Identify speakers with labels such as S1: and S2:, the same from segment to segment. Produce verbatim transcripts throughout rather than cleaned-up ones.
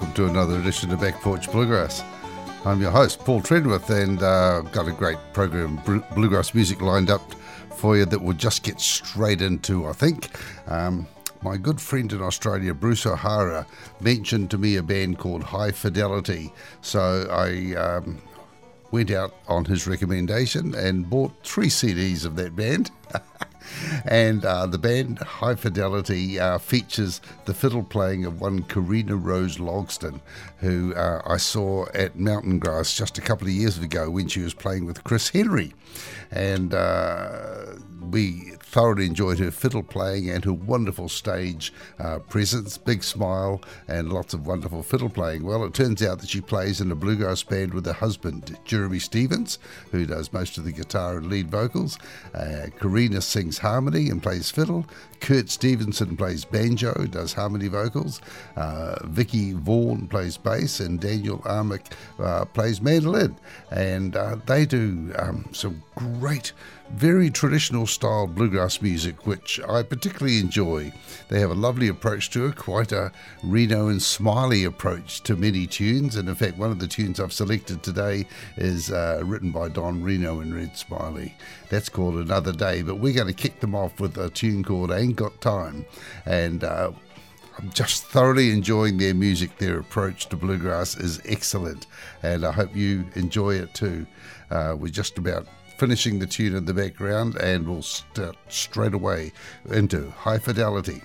S1: welcome to another edition of Back Porch Bluegrass. I'm your host, Paul Trenwith, and uh, I've got a great program of bluegrass music lined up for you that we'll just get straight into, I think. Um, my good friend in Australia, Bruce O'Hara, mentioned to me a band called High Fidelity, so I um, went out on his recommendation and bought three C Ds of that band. And uh, the band High Fidelity uh, features the fiddle playing of one Karina Rose Logston, who uh, I saw at Mountain Grass just a couple of years ago when she was playing with Chris Henry. And uh, we thoroughly enjoyed her fiddle playing and her wonderful stage uh, presence, big smile, and lots of wonderful fiddle playing. Well, it turns out that she plays in a bluegrass band with her husband, Jeremy Stevens, who does most of the guitar and lead vocals. Uh, Karina sings harmony and plays fiddle. Kurt Stevenson plays banjo, does harmony vocals. Uh, Vicky Vaughan plays bass, and Daniel Armick uh, plays mandolin. And uh, they do um, some great, very traditional style bluegrass music, which I particularly enjoy. They have a lovely approach to it, quite a Reno and Smiley approach to many tunes. And in fact, one of the tunes I've selected today is uh, written by Don Reno and Red Smiley. That's called Another Day, but we're going to kick them off with a tune called Ain't Got Time. And uh, I'm just thoroughly enjoying their music. Their approach to bluegrass is excellent, and I hope you enjoy it too. Uh, we're just about finishing the tune in the background, and we'll start straight away into High Fidelity.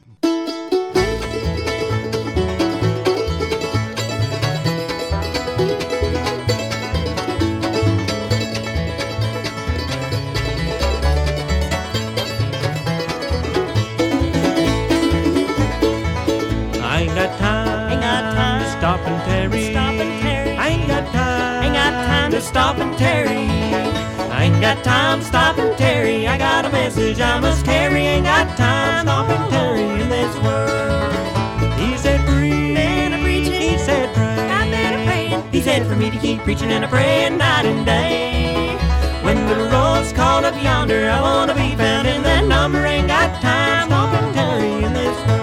S2: Stop and tarry. I ain't got time to stop and tarry. I got a message I must carry. Ain't got time to stop and tarry in this world. He said preach and a preaching. He said pray. I've been a praying. He said for me to keep preaching and a praying night and day. When the road's called up yonder, I wanna be found in that number. Ain't got time to stop and tarry in this world.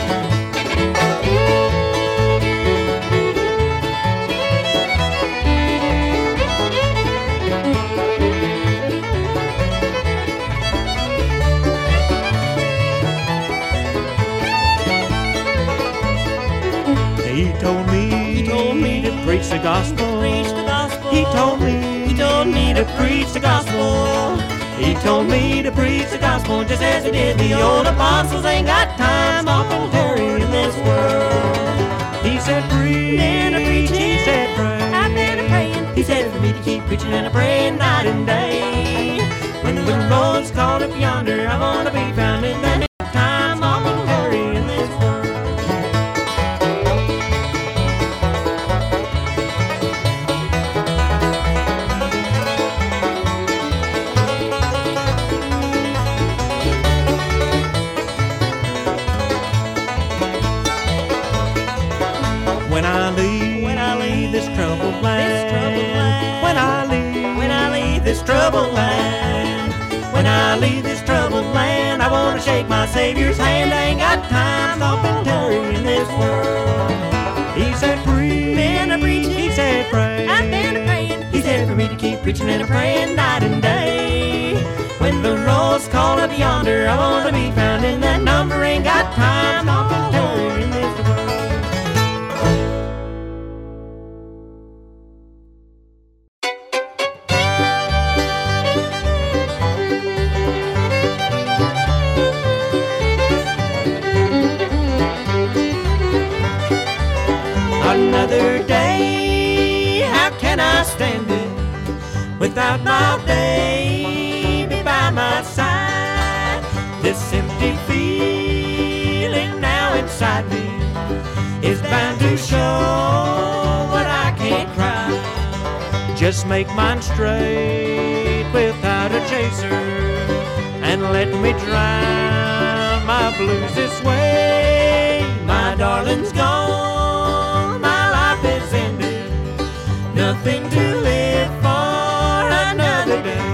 S2: Told me, he told me to preach the gospel. Preach the gospel. He told me, he told me to preach the gospel. He told me to preach the gospel just as he did the old apostles. Ain't got time to tarry in this world. He said preach and a preach. He said pray. I've been a praying. He said for me to keep preaching and a praying night and day. When the road's called up yonder, I wanna be found in that time to tarry in this world. When I leave, when I leave this troubled land, this troubled land. When I leave, when I leave this troubled land, when I leave this troubled land, I wanna shake my Savior's hand. I ain't got time to stop and tarry in this world. He said preach and a preach. He said pray. I've been a praying. He said for me to keep preaching and a praying night and day. When the road's called up yonder, I wanna be found in that number. Ain't got time to stop and tarry in this world. Another day, how can I stand it without my baby by my side? This empty feeling now inside me is bound to show what I can't cry. Just make mine straight without a chaser, and let me drown my blues this way. My darling's gone, my life is ended, nothing to live for another day.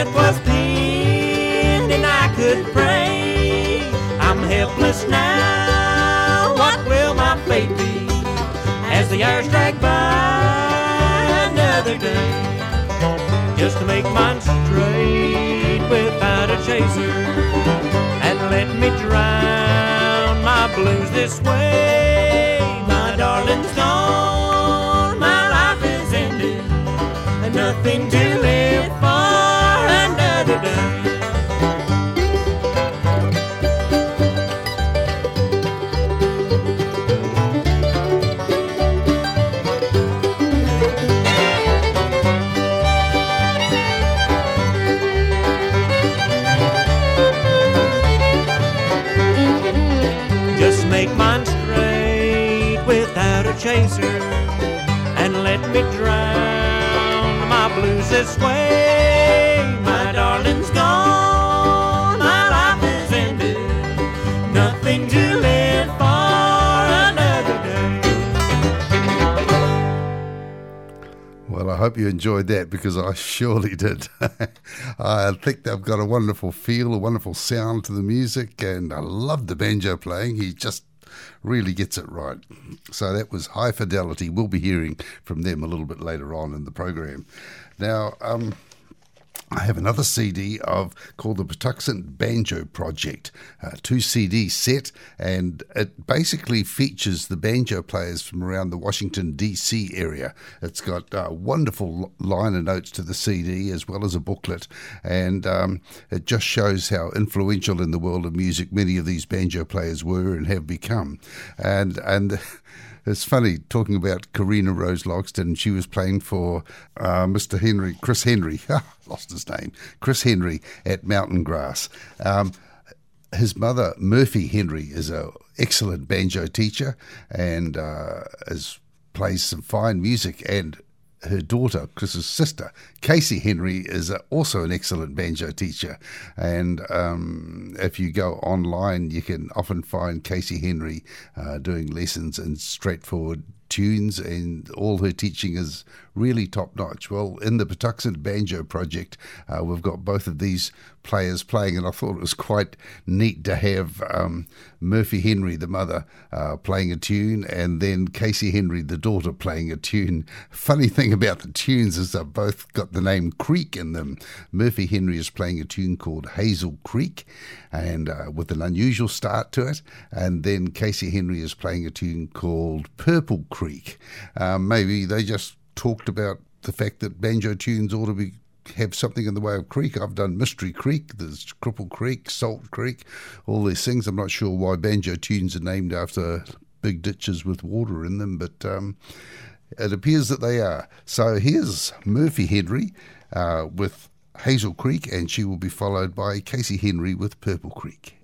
S2: breath was pinned and I could pray. I'm helpless now, what will my fate be? As the hours drag by another day, just to make mine straight without a chaser, and let me drown my blues this way. My darling's gone, my life is ended, and nothing to live for another day. Make mine straight without a chaser, and let me drown my blues this way. My darling's gone, my life is ended, nothing to live for another day.
S1: Well, I hope you enjoyed that, because I surely did. I think they've got a wonderful feel, a wonderful sound to the music, and I love the banjo playing. He just really gets it right. So that was High Fidelity. We'll be hearing from them a little bit later on in the program. Now, um, I have another C D of called the Patuxent Banjo Project, a two C D set, and it basically features the banjo players from around the Washington, D C area. It's got a wonderful liner notes to the C D as well as a booklet, and um, it just shows how influential in the world of music many of these banjo players were and have become. And and it's funny talking about Karina Rose Logston. She was playing for uh, Mister Henry, Chris Henry, lost his name, Chris Henry at Mountain Grass. Um, his mother, Murphy Henry, is an excellent banjo teacher and uh, is, plays some fine music, and her daughter, Chris's sister, Casey Henry, is also an excellent banjo teacher. And um, if you go online, you can often find Casey Henry uh, doing lessons in straightforward tunes, and all her teaching is really top-notch. Well, in the Patuxent Banjo Project, uh, we've got both of these players playing, and I thought it was quite neat to have um, Murphy Henry, the mother, uh, playing a tune, and then Casey Henry, the daughter, playing a tune. Funny thing about the tunes is they've both got the name Creek in them. Murphy Henry is playing a tune called Hazel Creek, and uh, with an unusual start to it, and then Casey Henry is playing a tune called Purple Creek. Um, maybe they just talked about the fact that banjo tunes ought to be have something in the way of creek. I've done Mystery Creek, there's Cripple Creek, Salt Creek, all these things. I'm not sure why banjo tunes are named after big ditches with water in them, but um, it appears that they are. So here's Murphy Henry uh, with Hazel Creek, and she will be followed by Casey Henry with Purple Creek.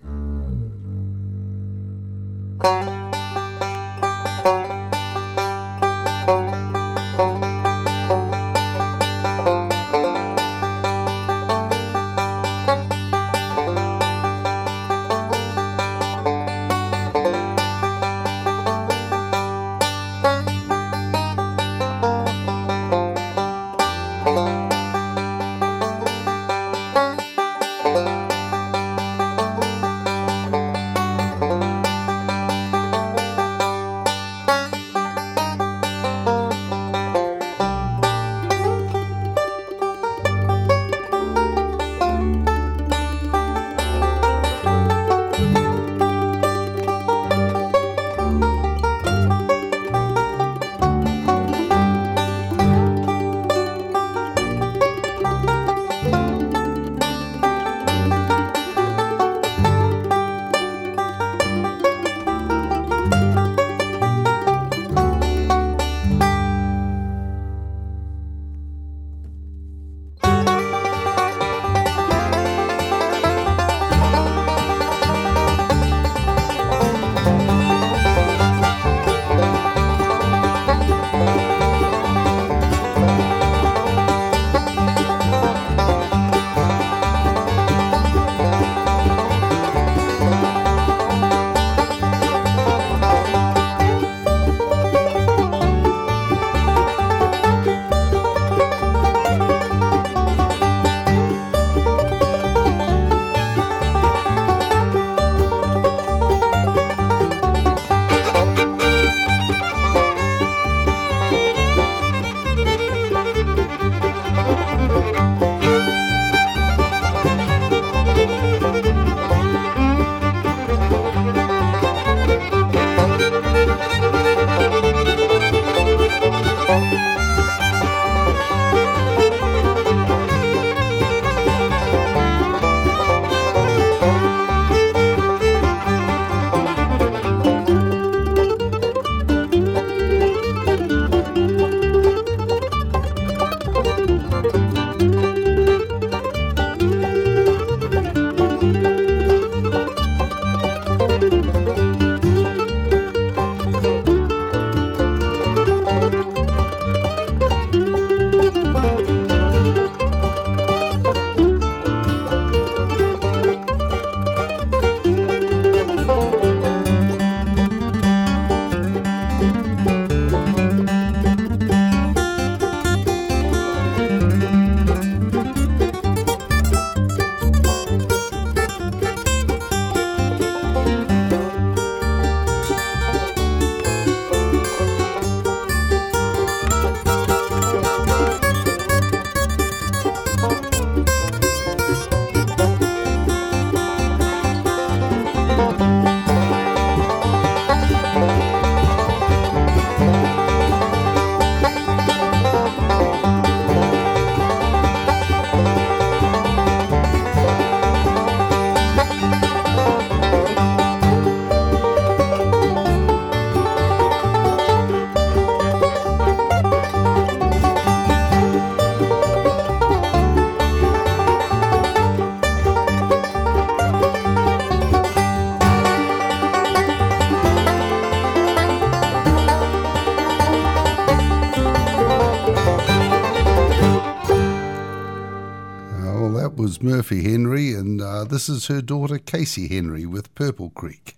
S1: was Murphy Henry, and uh, this is her daughter Casey Henry with Purple Creek.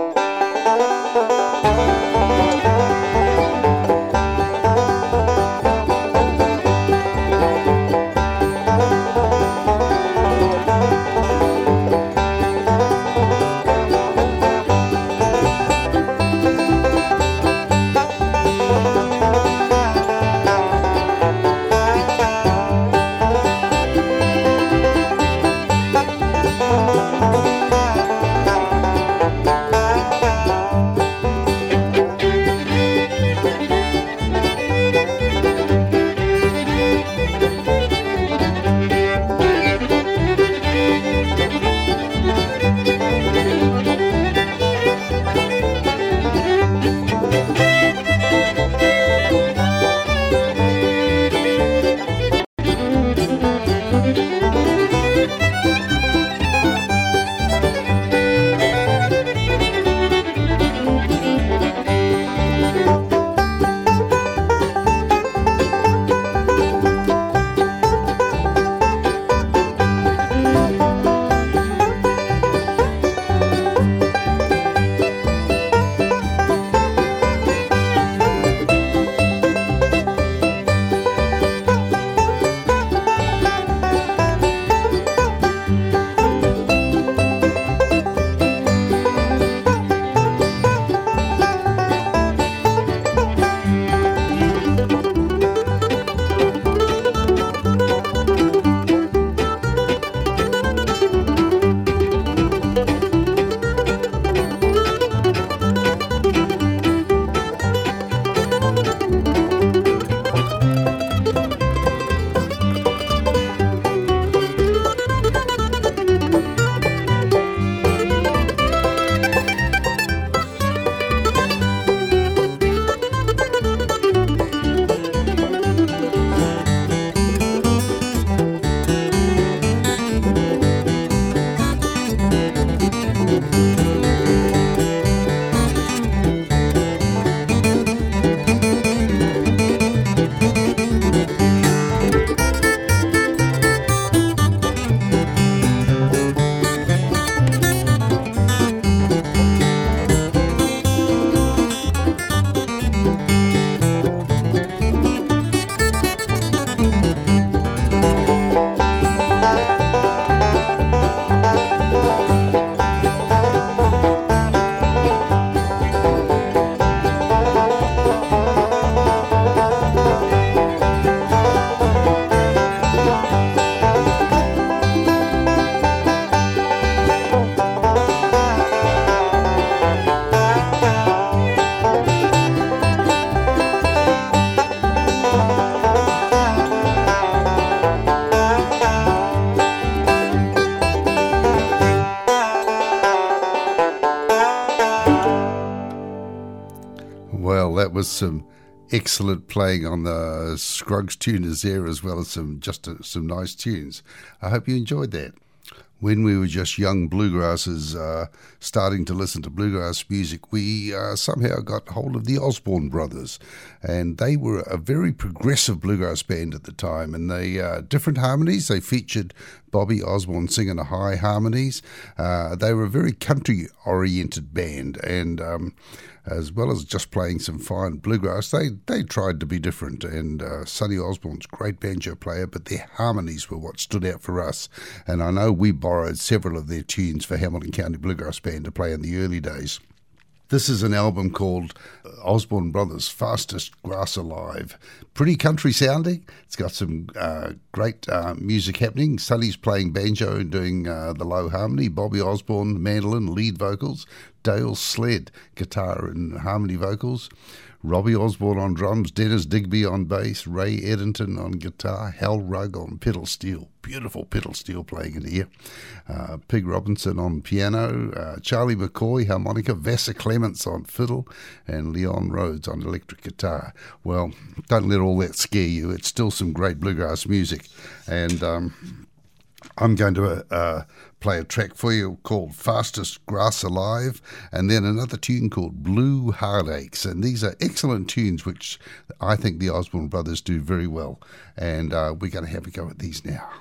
S1: Well, that was some excellent playing on the Scruggs tuners there, as well as some just uh, some nice tunes. I hope you enjoyed that. When we were just young bluegrassers uh, starting to listen to bluegrass music, we uh, somehow got hold of the Osborne Brothers, and they were a very progressive bluegrass band at the time, and they uh, different harmonies. They featured Bobby Osborne singing the high harmonies. Uh, they were a very country-oriented band, and um, as well as just playing some fine bluegrass, they, they tried to be different. And uh, Sonny Osborne's a great banjo player, but their harmonies were what stood out for us. And I know we borrowed several of their tunes for Hamilton County Bluegrass Band to play in the early days. This is an album called Osborne Brothers, Fastest Grass Alive. Pretty country sounding. It's got some uh, great uh, music happening. Sonny's playing banjo and doing uh, the low harmony. Bobby Osborne, mandolin, lead vocals. Dale Sled, guitar and harmony vocals. Robbie Osborne on drums, Dennis Digby on bass, Ray Edenton on guitar, Hal Rugg on pedal steel, beautiful pedal steel playing in here, uh, Pig Robinson on piano, uh, Charlie McCoy harmonica, Vassar Clements on fiddle, and Leon Rhodes on electric guitar. Well, don't let all that scare you. It's still some great bluegrass music, and um, I'm going to uh, play a track for you called Fastest Grass Alive, and then another tune called Blue Heartaches. And these are excellent tunes which I think the Osborne Brothers do very well, and uh, we're going to have a go at these now.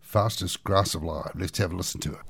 S1: Fastest Grass Alive. Let's have a listen to it.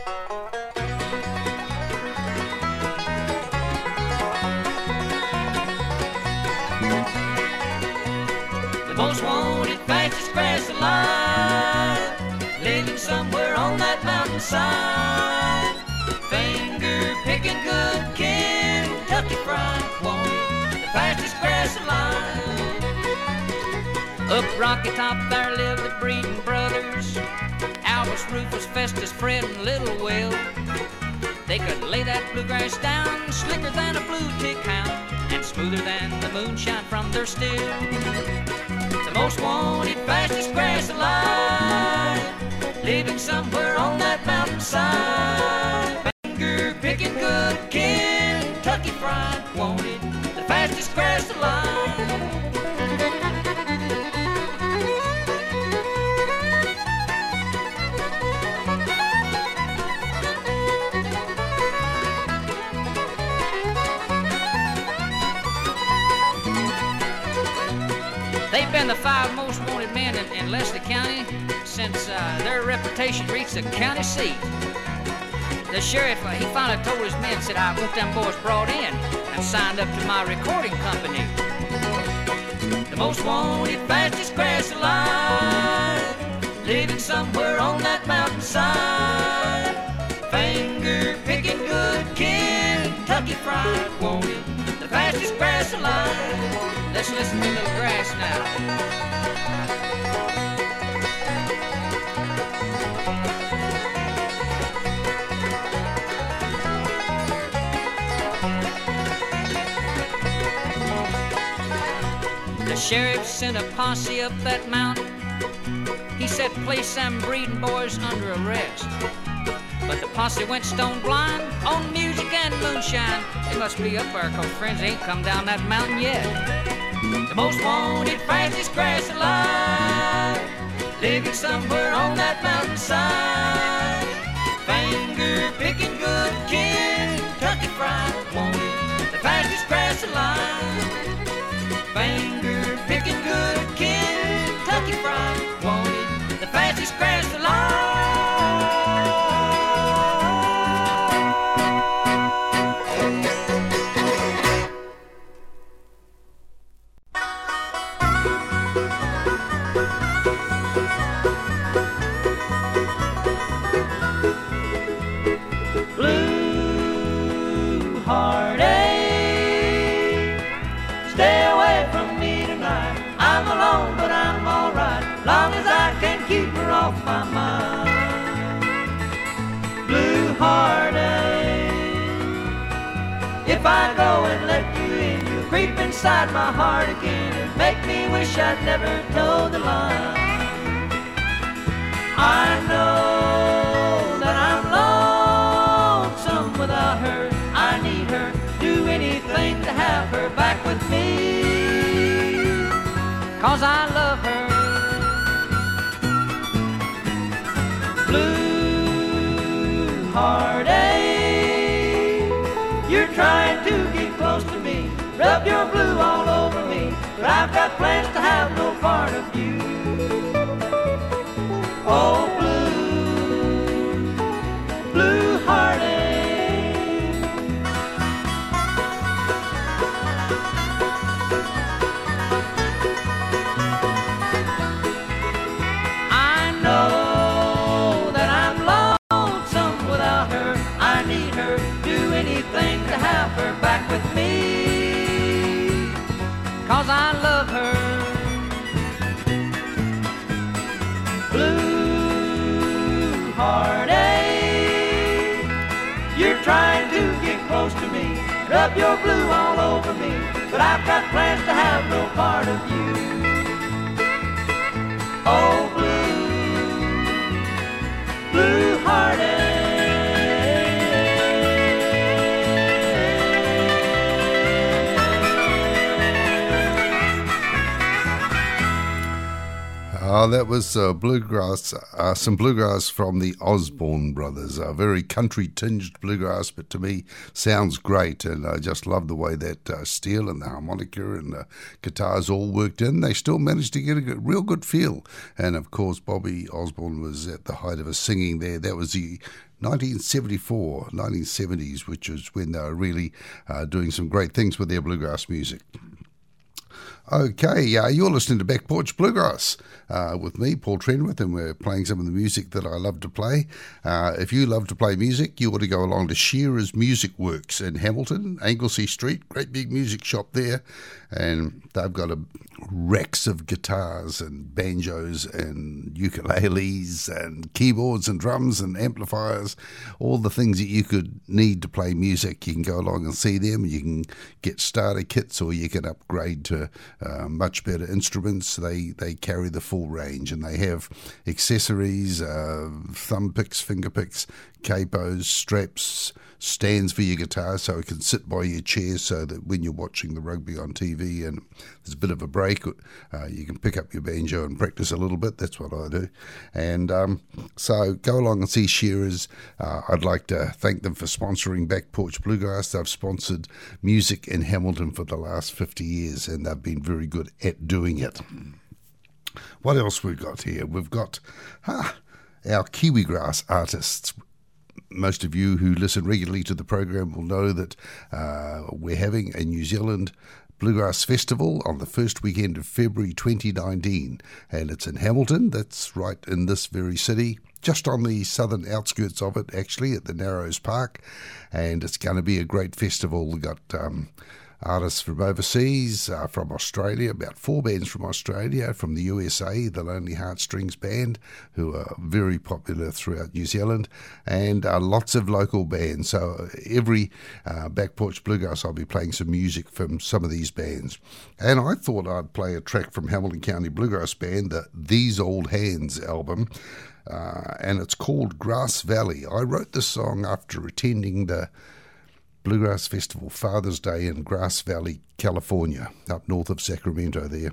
S2: The most wanted, fastest grass alive, living somewhere on that mountainside. Finger picking good Kentucky Fried, wanted the fastest grass alive. Up Rocky Top there lived the Breeden brothers, Albus, Rufus, Festus, Fred, and Little Will. They could lay that bluegrass down slicker than a blue tick hound and smoother than the moonshine from their still. The most wanted, fastest grass alive, living somewhere on that mountainside. Finger picking good Kentucky Fried, wanted the fastest grass alive. They've been the five most wanted men in, in Leslie County since uh, their reputation reached the county seat. The sheriff, uh, he finally told his men, said, I want them boys brought in and signed up to my recording company. The most wanted, fastest grass alive, living somewhere on that mountainside. Finger picking good Kentucky Fried, wanted the fastest grass alive. Let's listen to a little grass now. The sheriff sent a posse up that mountain. He said, place them Breeden boys under arrest. But the posse went stone blind on music and moonshine. They must be up there, cause friends ain't come down that mountain yet. The most wanted, fastest grass alive, living somewhere on that mountainside. Finger picking good Kentucky Fried, wanted the fastest grass alive. Finger picking good Kentucky Fried, wanted the fastest grass alive. Off my mind, blue heartache. If I go and let you in, you creep inside my heart again and make me wish I'd never told the lie. I know that I'm lonesome without her. I need her, do anything to have her back with me, cause I love her. Blue heartache, you're trying to get close to me, rub your blue all over me, but I've got plans to have no part of you. Oh, blue, blue heartache. I know anything to have her back with me, cause I love her. Blue heartache, you're trying to get close to me, rub your blue all over me, but I've got plans to have no part of you. Oh, blue, blue heartache.
S1: Uh, that was uh, bluegrass, uh, some bluegrass from the Osborne Brothers. A very country-tinged bluegrass, but to me sounds great, and I just love the way that uh, steel and the harmonica and the guitars all worked in. They still managed to get a good, real good feel. And, of course, Bobby Osborne was at the height of his singing there. That was the nineteen seventy-four, nineteen seventies, which was when they were really uh, doing some great things with their bluegrass music. Okay, uh, you're listening to Back Porch Bluegrass uh, with me, Paul Trenwith, and we're playing some of the music that I love to play. Uh, if you love to play music, you ought to go along to Shearer's Music Works in Hamilton, Anglesey Street, great big music shop there, and they've got a, racks of guitars and banjos and ukuleles and keyboards and drums and amplifiers, all the things that you could need to play music. You can go along and see them. You can get starter kits, or you can upgrade to Uh, much better instruments. They they carry the full range, and they have accessories, uh, thumb picks, finger picks, capos, straps, stands for your guitar so it can sit by your chair, so that when you're watching the rugby on T V and there's a bit of a break, uh, you can pick up your banjo and practice a little bit. That's what I do. And um, so go along and see Shearers. Uh, I'd like to thank them for sponsoring Back Porch Bluegrass. They've sponsored music in Hamilton for the last fifty years, and they've been very good at doing it. What else we've got here? We've got ah, our Kiwi grass artists. Most of you who listen regularly to the program will know that uh, we're having a New Zealand Bluegrass Festival on the first weekend of February twenty nineteen, and it's in Hamilton. That's right in this very city, just on the southern outskirts of it, actually, at the Narrows Park, and it's going to be a great festival. We've got um, artists from overseas, uh, from Australia, about four bands from Australia, from the U S A, the Lonely Heartstrings Band, who are very popular throughout New Zealand, and uh, lots of local bands. So every uh, Back Porch Bluegrass, I'll be playing some music from some of these bands. And I thought I'd play a track from Hamilton County Bluegrass Band, the These Old Hands album, uh, and it's called Grass Valley. I wrote this song after attending the Bluegrass Festival Father's Day in Grass Valley, California, up north of Sacramento there.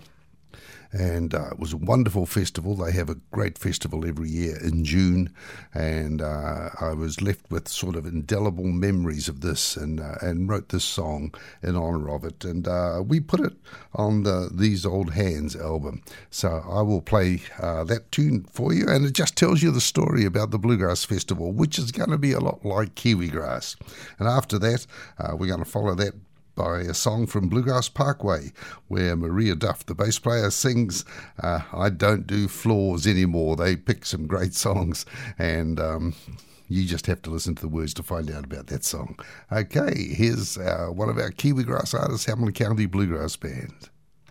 S1: And uh, it was a wonderful festival. They have a great festival every year in June, and uh, I was left with sort of indelible memories of this, and uh, and wrote this song in honour of it. And uh, we put it on the These Old Hands album. So I will play uh, that tune for you, and it just tells you the story about the Bluegrass Festival, which is going to be a lot like Kiwi grass. And after that, uh, we're going to follow that by a song from Bluegrass Parkway, where Maria Duff, the bass player, sings uh, I Don't Do Floors Anymore. They pick some great songs, and um, you just have to listen to the words to find out about that song. Okay, here's uh, one of our Kiwi grass artists, Hamilton County Bluegrass Band.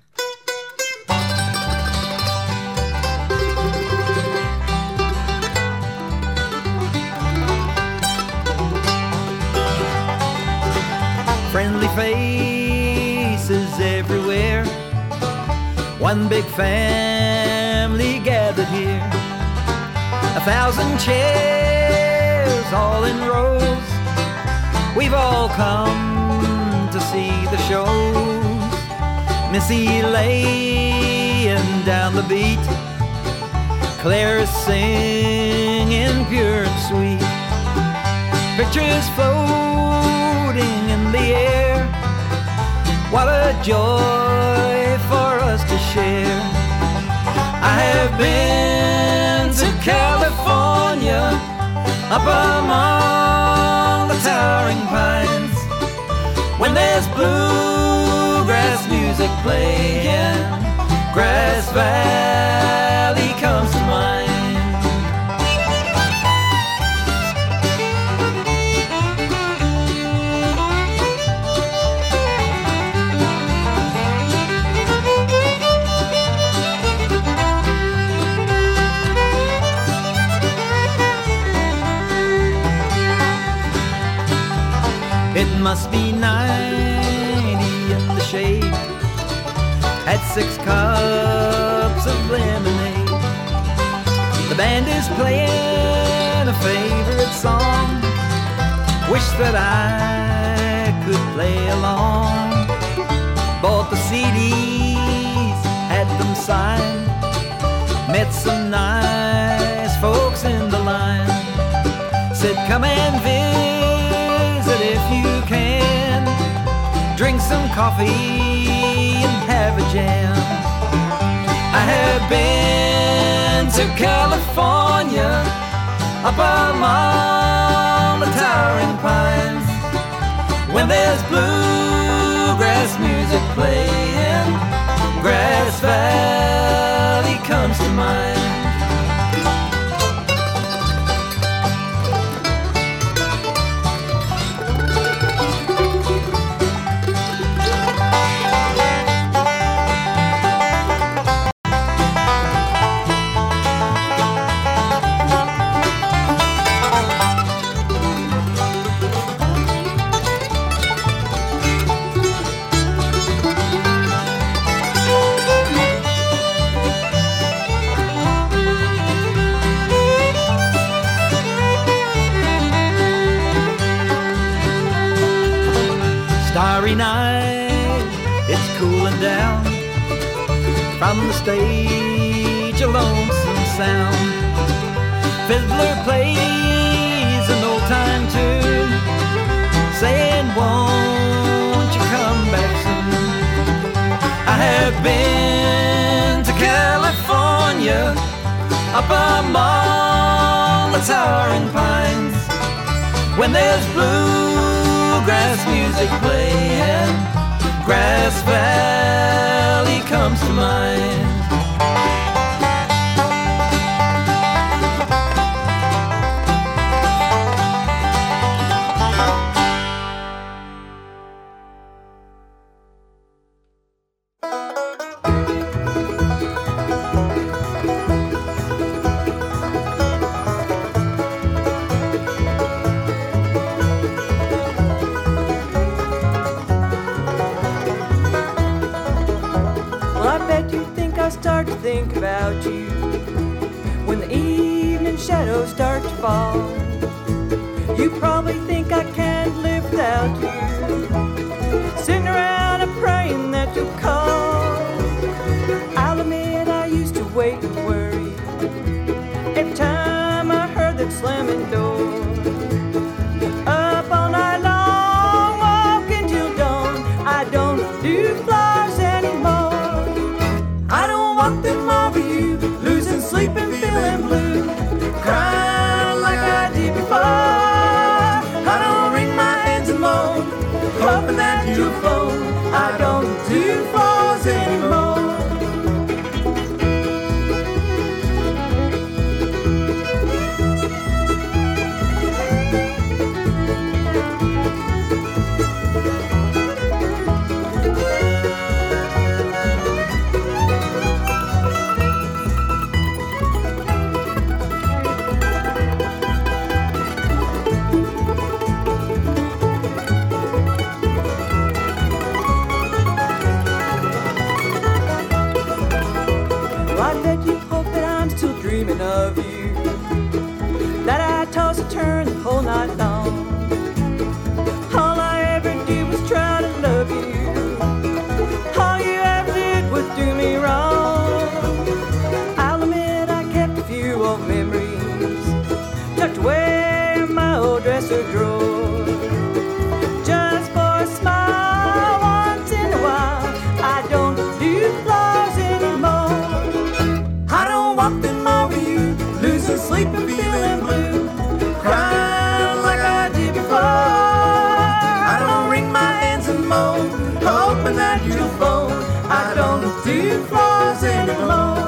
S2: Friendly faces everywhere, one big family gathered here. A thousand chairs all in rows, we've all come to see the shows. Missy laying down the beat, Claire is singing pure and sweet. Pictures floating in the air, what a joy for us to share. I have been to California, up among the towering pines, when there's bluegrass music playing, Grass Valley comes to mind. It must be ninety in the shade, had six cups of lemonade. The band is playing a favorite song, wish that I could play along. Bought the C Ds, had them signed, met
S3: met some nice folks in the line. Said, come and visit if you can. Drink some coffee and have a jam. I have been to California, up among the towering pines. When there's bluegrass music playing, Grass Valley comes to mind. Starry night, it's cooling down. From the stage, a lonesome sound. Fiddler plays an old-time tune, saying, won't you come back soon? I have been to California, up among the towering pines. When there's bluegrass music playing, Grass Valley comes to mind.
S4: Start to think about you when the evening shadows start to fall. You probably think I can't live without you, sitting around and praying that you'll call. I'll admit I used to wait and worry every time I heard that slamming door. Up all night long, walking till dawn. I don't do flowers anymore. I don't walk them over you, losing sleep and feeling blue, crying like I did before. I don't wring my hands and moan, hoping that you'll phone. I don't do flowers anymore. Dreaming of you, that I toss and turn the whole night long. All I ever did was try to love you. All you ever did was do me wrong. I'll admit I kept a few old memories tucked away in my old dresser drawer, just for a smile once in a while. I don't do flowers anymore. I don't walk them over you, losing sleep and feeling blue, crying like I did before. I don't wring my hands and moan, hoping that you'll phone. I don't do flowers anymore.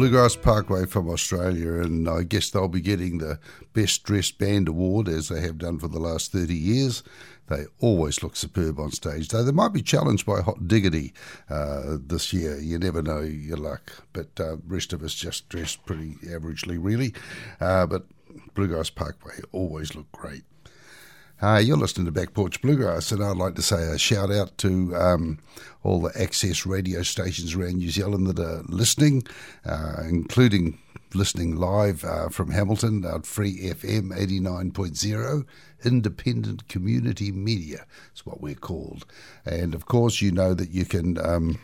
S1: Bluegrass Parkway from Australia, and I guess they'll be getting the Best Dressed Band Award, as they have done for the last thirty years. They always look superb on stage, though they might be challenged by Hot Diggity uh, this year. You never know your luck, but uh, the rest of us just dressed pretty averagely, really. Uh, but Bluegrass Parkway always look great. Uh, you're listening to Back Porch Bluegrass, and I'd like to say a shout out to um, all the access radio stations around New Zealand that are listening, uh, including listening live uh, from Hamilton at Free F M eighty-nine point zero, Independent Community Media is what we're called. And of course, you know that you can Um,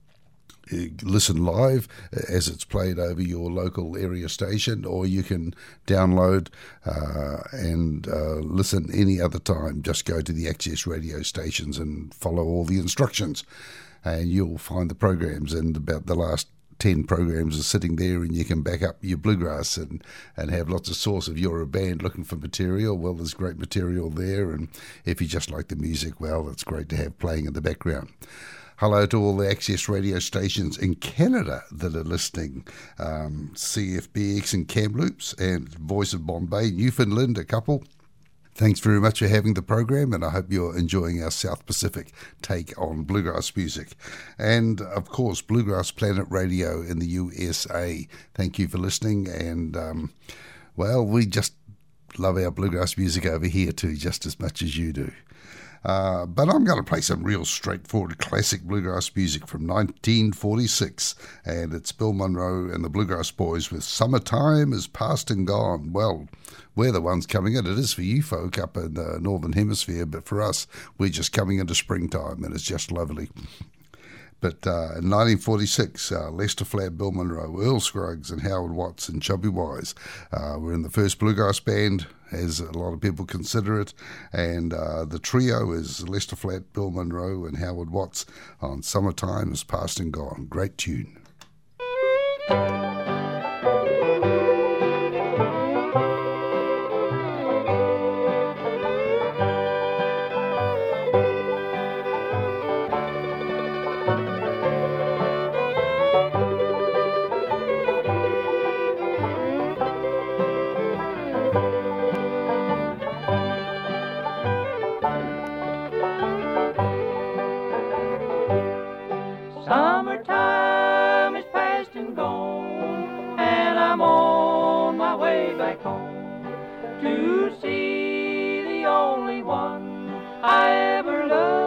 S1: listen live as it's played over your local area station, or you can download uh, and uh, listen any other time. Just go to the access radio stations and follow all the instructions, and you'll find the programs, and about the last ten programs are sitting there, and you can back up your bluegrass and, and have lots of source. If you're a band looking for material, well, there's great material there, and if you just like the music, well, it's great to have playing in the background. Hello to all the access radio stations in Canada that are listening. Um, C F B X in Kamloops and Voice of Bombay, Newfoundland, a couple. Thanks very much for having the program, and I hope you're enjoying our South Pacific take on bluegrass music. And, of course, Bluegrass Planet Radio in the U S A. Thank you for listening, and, um, well, we just love our bluegrass music over here too, just as much as you do. Uh, but I'm going to play some real straightforward classic bluegrass music from nineteen forty-six, and it's Bill Monroe and the Bluegrass Boys with Summertime is Past and Gone. Well, we're the ones coming in. It is for you folk up in the Northern Hemisphere, but for us, we're just coming into springtime, and it's just lovely. But uh, in nineteen forty-six, uh, Lester Flatt, Bill Monroe, Earl Scruggs and Howard Watts and Chubby Wise uh, were in the first bluegrass band, as a lot of people consider it, and uh, the trio is Lester Flatt, Bill Monroe and Howard Watts on Summertime is Past and Gone. Great tune.
S2: Summertime is past and gone, and I'm on my way back home to see the only one I ever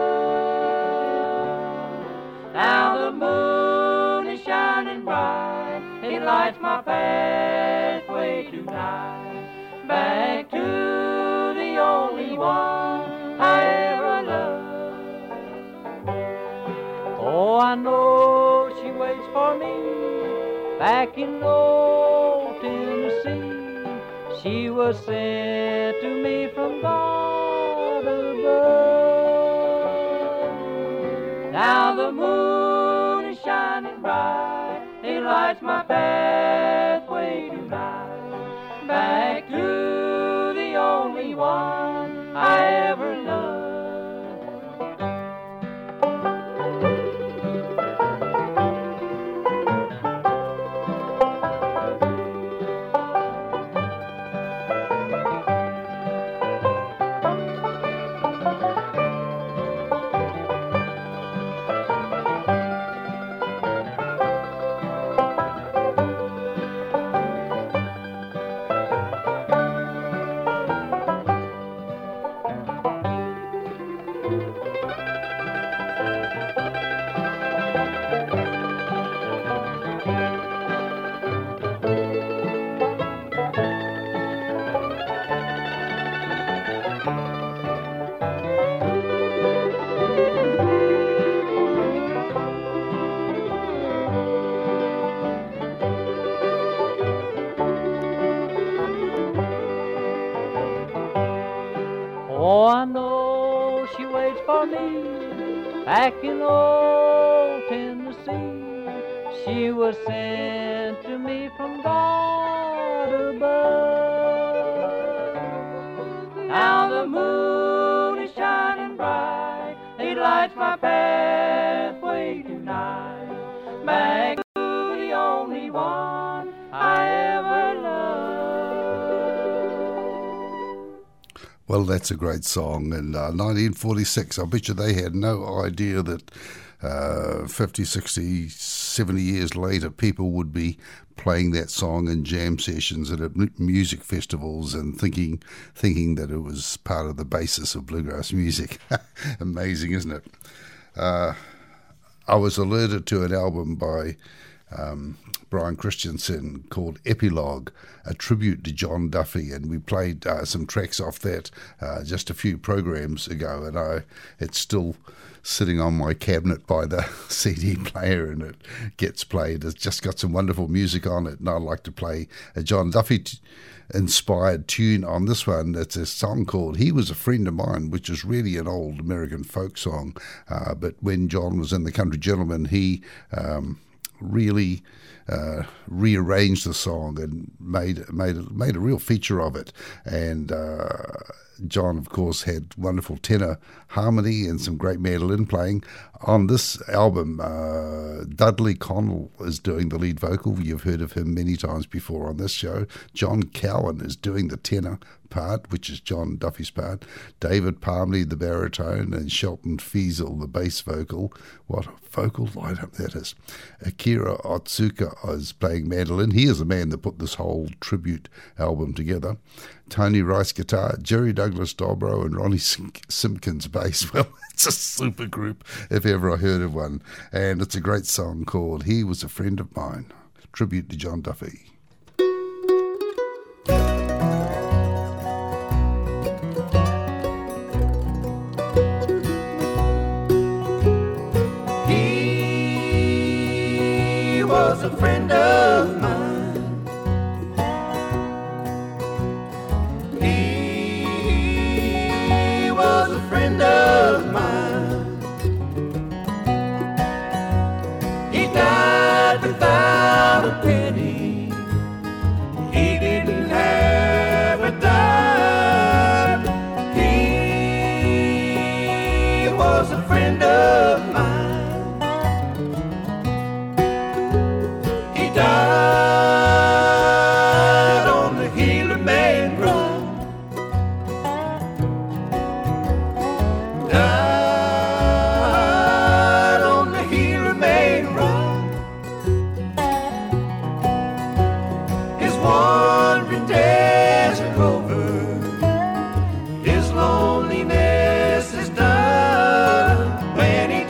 S2: loved. Now the moon is shining bright, it lights my pathway tonight, back to the only one I ever loved. Oh, I know she waits for me back in old Tennessee. She was sent to me from God above. Now the moon is shining bright, it lights my pathway tonight, back to the only one I ever loved. Oh, I know she waits for me back in old Tennessee. She was sent to me from God above. Now the moon is shining bright, it lights my pathway tonight, back to the only one
S1: Well, that's a great song. In uh, nineteen forty-six, I bet you they had no idea that uh, fifty, sixty, seventy years later, people would be playing that song in jam sessions and at music festivals and thinking thinking that it was part of the basis of bluegrass music. Amazing, isn't it? Uh, I was alerted to an album by um, Brian Christensen called Epilogue, a tribute to John Duffy, and we played uh, some tracks off that uh, just a few programs ago, and I it's still sitting on my cabinet by the C D player, and it gets played. It's just got some wonderful music on it, and I'd like to play a John Duffy t- inspired tune on this one. It's a song called He Was a Friend of Mine, which is really an old American folk song, uh, but when John was in the Country Gentlemen, he um, really uh, rearranged the song and made made made a real feature of it. And uh, John, of course, had wonderful tenor harmony and some great mandolin playing. On this album, uh, Dudley Connell is doing the lead vocal. You've heard of him many times before on this show. John Cowan is doing the tenor part, which is John Duffy's part. David Palmley, the baritone, and Shelton Feasel, the bass vocal. What a vocal lineup that is. Akira Otsuka is playing mandolin. He is the man that put this whole tribute album together. Tony Rice guitar, Jerry Douglas dobro, and Ronnie Simpkins bass. Well, it's a super group if ever I heard of one. And it's a great song called He Was a Friend of Mine, tribute to John Duffy.
S2: He was a friend of mine. He was a friend of mine. He died without a penny. He didn't have a dime. He was a friend of mine. He died on the Gila Main Run. Died on the Gila Main Run. His wandering desert rover, his loneliness is done when he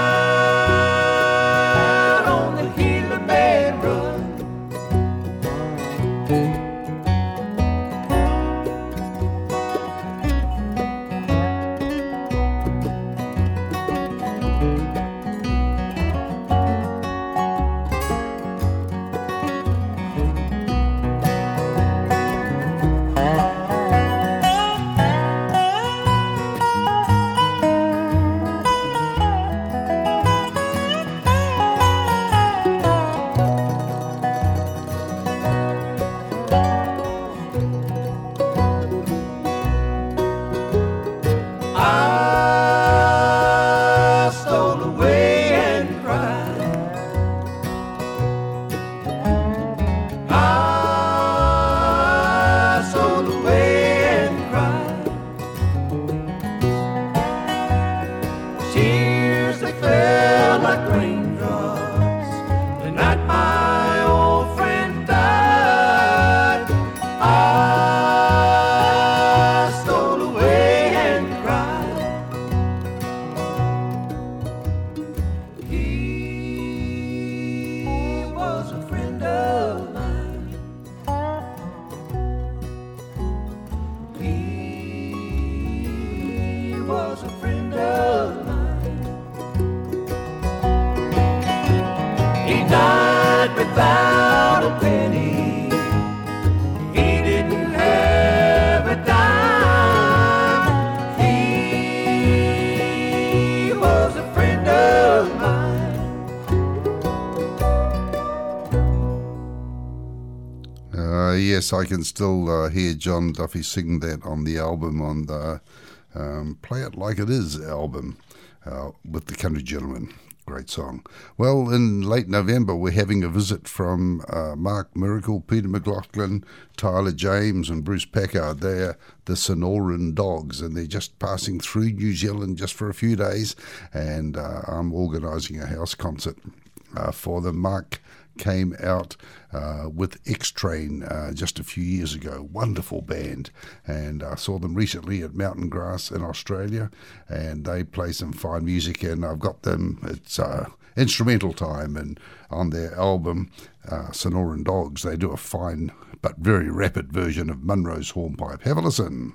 S2: died on the Gila Main Run. I stole away and cried. I stole away and cried. Tears that fell like raindrops the night my old friend died. I stole away and cried. He was a friend of mine. He was a friend of mine. He died without a penny. He didn't have a dime. He was a friend of mine.
S1: Uh, yes, I can still uh, hear John Duffy sing that on the album, on the um, Play It Like It Is album uh, with the Country Gentlemen. great song. Well, in late November, we're having a visit from uh, Mark Miracle, Peter McLaughlin, Tyler James and Bruce Packard. They're the Sonoran Dogs, and they're just passing through New Zealand just for a few days, and uh, I'm organising a house concert uh, for them. Mark came out uh, with X-Train uh, just a few years ago. Wonderful band, and I saw them recently at Mountain Grass in Australia, and they play some fine music, and I've got them, it's uh, instrumental time, and on their album uh, Sonoran Dogs they do a fine but very rapid version of Munro's Hornpipe. Have a listen.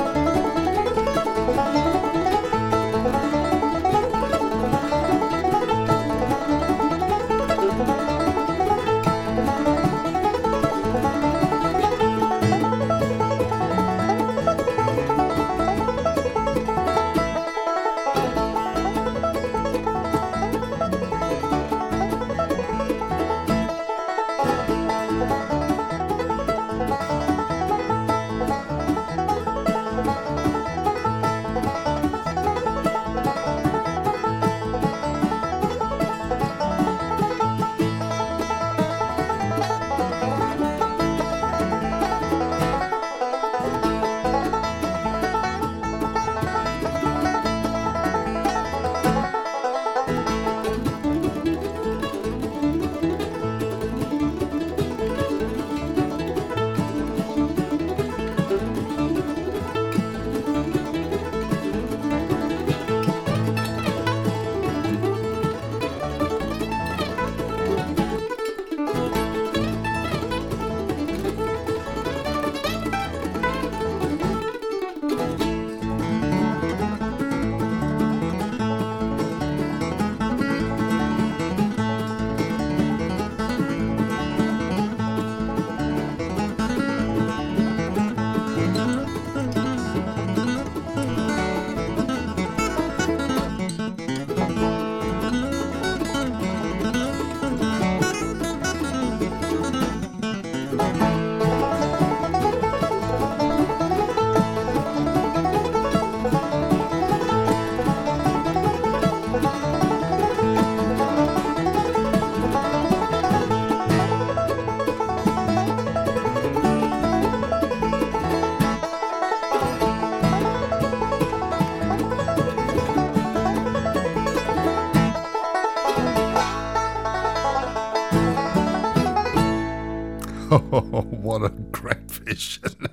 S1: What a great vision.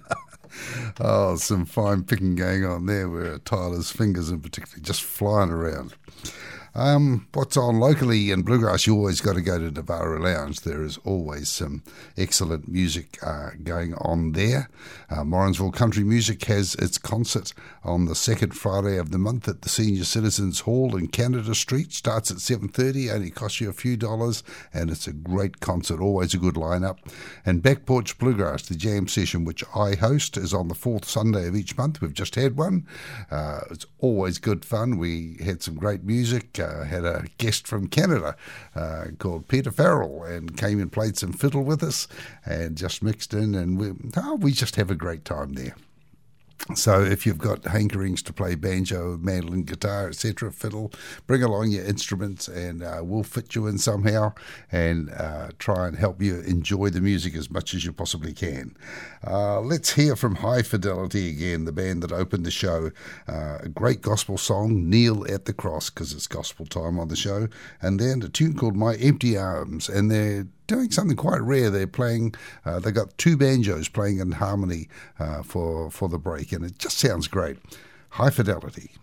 S1: Oh, some fine picking going on there where Tyler's fingers in particular just flying around. Um, what's on locally in Bluegrass, you always got to go to Navara Lounge. There is always some excellent music uh, going on there. Uh, Morrinsville Country Music has its concert on the second Friday of the month at the Senior Citizens Hall in Canada Street. Starts at seven thirty, only costs you a few dollars, and it's a great concert, always a good lineup. And Back Porch Bluegrass, the jam session, which I host, is on the fourth Sunday of each month. We've just had one. Uh, it's always good fun. We had some great music. Uh, had a guest from Canada uh, called Peter Farrell, and came and played some fiddle with us and just mixed in, and we, oh, we just have a great time there. So if you've got hankerings to play banjo, mandolin, guitar, et cetera, fiddle, bring along your instruments, and uh, we'll fit you in somehow and uh, try and help you enjoy the music as much as you possibly can. Uh, let's hear from High Fidelity again, the band that opened the show. Uh, a great gospel song, Kneel at the Cross, because it's gospel time on the show, and then a tune called My Empty Arms, and they're doing something quite rare. They're playing, uh, they got two banjos playing in harmony uh, for, for the break, and it just sounds great. High Fidelity.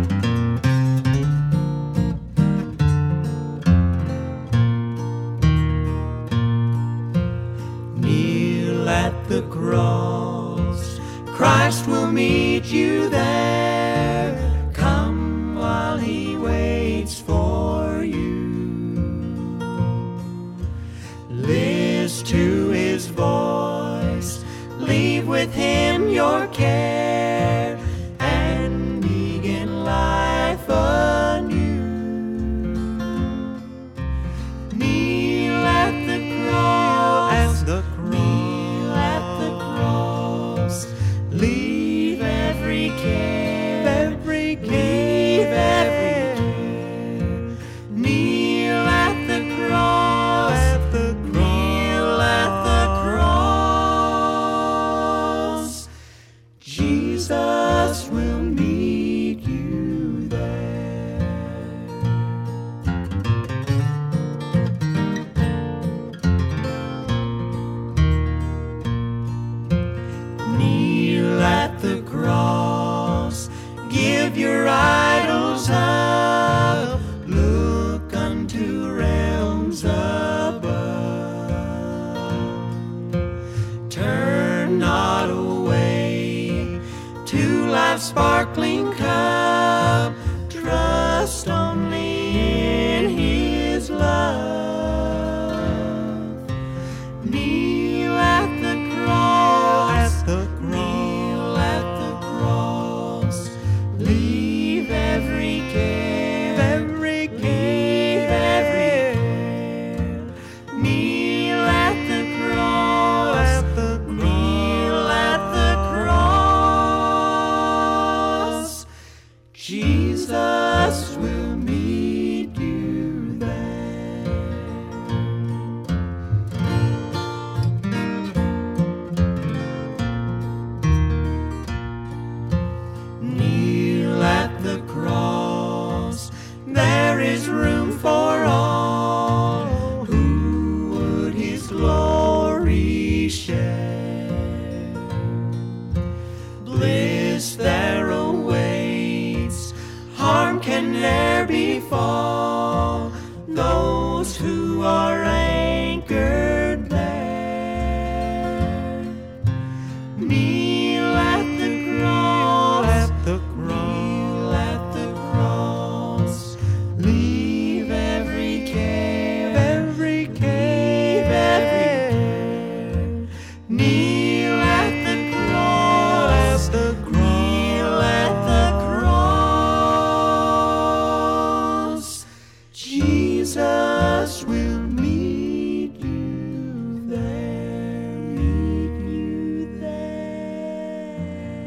S2: Kneel at the cross, Christ will meet you there. Come while he waits for you. Listen to his voice, leave with him your care, and begin life anew. Kneel at the cross, kneel at the cross, leave every care, every care, leave every care. Kneel your idols up, look unto realms above. Turn not away to life's sparkling cup, trust only in his love. Kneel at the cross, at the kneel at the cross, leave every care, every care, every care. Kneel at the cross, at the kneel at the cross. Jesus will meet you there. Kneel at the cross, there is room for all who would his glory share. Bliss there awaits, harm can ne'er befall those who are anchored there. Kneel at the cross, at the kneel at the cross, leave every care, every care, every care. Kneel at the cross, the kneel at the cross. Jesus will meet you there, meet you there.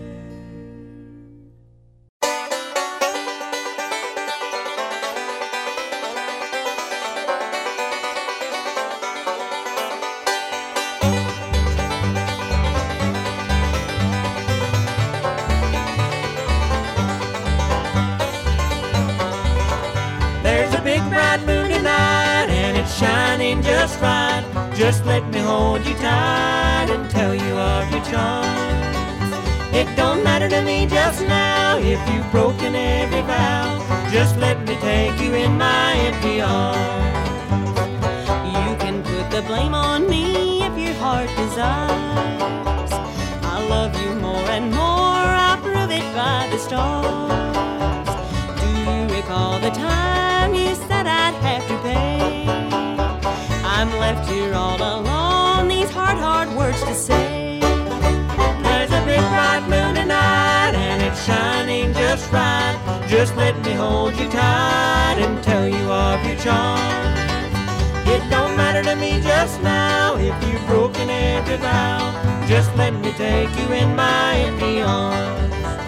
S2: There's a big bright moon tonight and it's shining just right. Just let me hold you tight and tell you of your charms. It don't matter to me just now if you've broken every vow. Just let me take you in my empty arms.
S4: You can put the blame on me if your heart desires. I love you more and more, I'll prove it by the stars. Do you recall the time you said I'd have to pay? I'm left here all alone, these hard, hard words to say.
S2: There's a big bright moon tonight and it's shining just right. Just let me hold you tight and tell you of your charms. It don't matter to me just now if you've broken every vow. Just let me take you in my empty arms.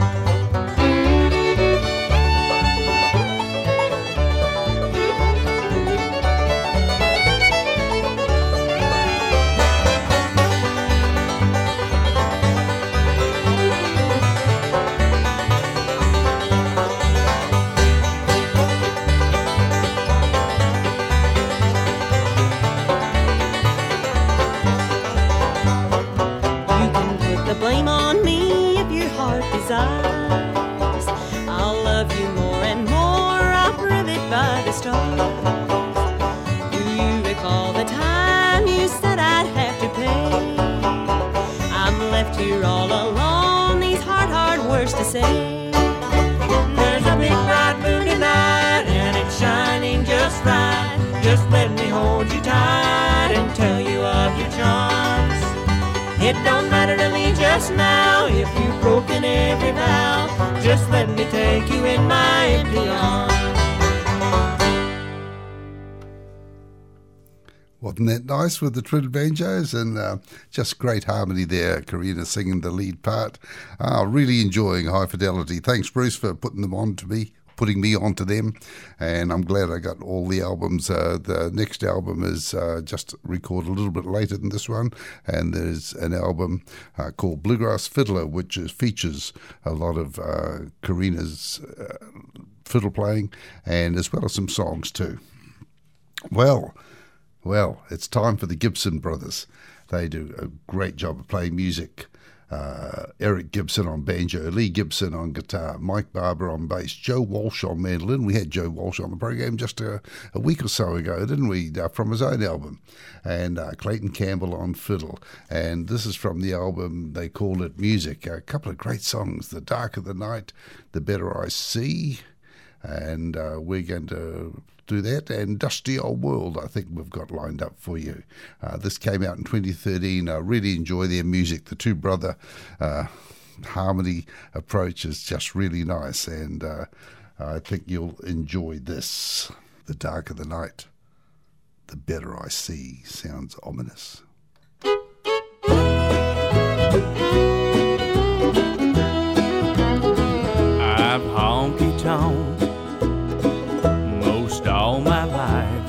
S4: The blame on me if your heart desires. I'll love you more and more, I'll prove it by the stars. Do you recall the time you said I'd have to pay? I'm left here all alone, these hard, hard words to say.
S2: There's a big bright moon tonight and it's shining just right. Just let me hold you tight and tell you of your charms. It don't matter to me just now if you've broken every vow. Just let me take you in my empty arms.
S1: Wasn't that nice with the Trin banjos? And uh, just great harmony there, Karina singing the lead part. Uh, really enjoying High Fidelity. Thanks, Bruce, for putting them on to me. putting me onto them, and I'm glad I got all the albums. Uh, the next album is uh, just recorded a little bit later than this one, and there's an album uh, called Bluegrass Fiddler, which is, features a lot of uh, Karina's uh, fiddle playing, and as well as some songs too. Well, well, it's time for the Gibson Brothers. They do a great job of playing music uh, Eric Gibson on banjo, Lee Gibson on guitar, Mike Barber on bass, Joe Walsh on mandolin. We had Joe Walsh on the program just a, a week or so ago, didn't we, uh, from his own album, and uh, Clayton Campbell on fiddle. And this is from the album, they called it Music. A couple of great songs, The Darker the Night, The Better I See, and uh, we're going to do that, and Dusty Old World I think we've got lined up for you. Uh, this came out in twenty thirteen. I really enjoy their music. The two brother uh, harmony approach is just really nice, and uh, I think you'll enjoy this. The Darker the Night, The Better I See. Sounds ominous.
S5: I've honky-tonk all my life.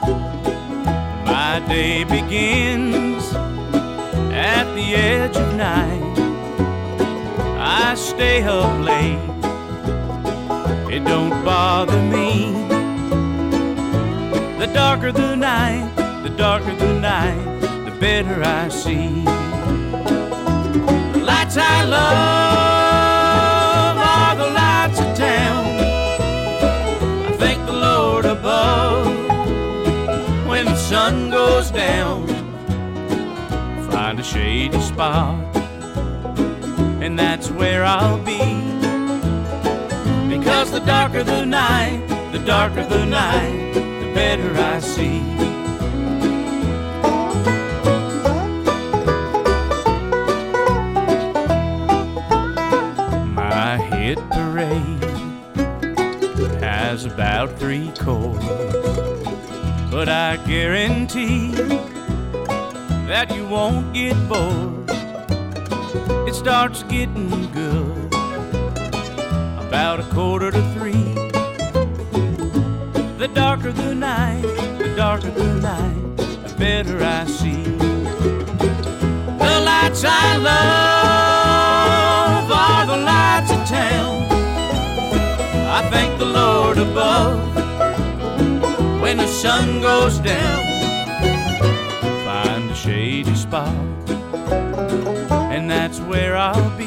S5: My day begins at the edge of night. I stay up late, it don't bother me. The darker the night, the darker the night, the better I see. The lights I love are the lights of town. Thank the Lord above when the sun goes down. Find a shady spot, and that's where I'll be. Because the darker the night, the darker the night, the better I see. My hit parade has about three chords, but I guarantee that you won't get bored. It starts getting good about a quarter to three. The darker the night, the darker the night, the better I see. The lights I love are the lights of town. I thank the Lord above when the sun goes down. Find a shady spot, and that's where I'll be.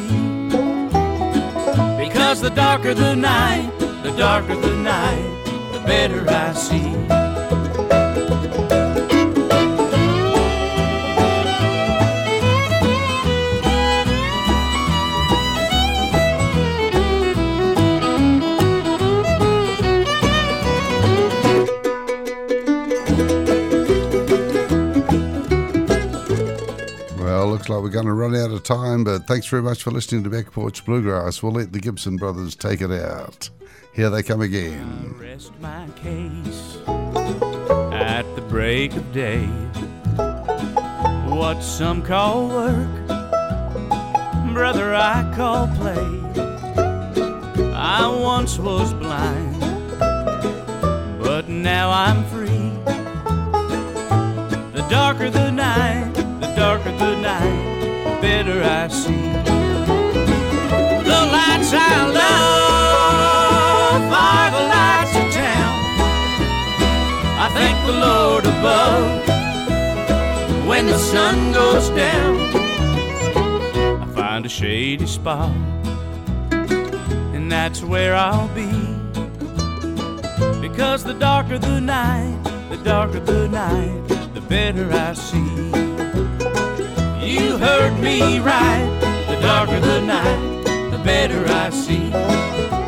S5: Because the darker the night, the darker the night, the better I see.
S1: Looks like we're going to run out of time, but thanks very much for listening to Back Porch Bluegrass. We'll let the Gibson brothers take it out. Here they come again.
S5: I'll rest my case at the break of day. What some call work, brother, I call play. I once was blind, but now I'm free. The darker the night, the darker the night, the better I see. The lights I love are the lights of town. I thank the Lord above when the sun goes down. I find a shady spot, and that's where I'll be. Because the darker the night, the darker the night, the better I see. You heard me right, the darker the night, the better I see.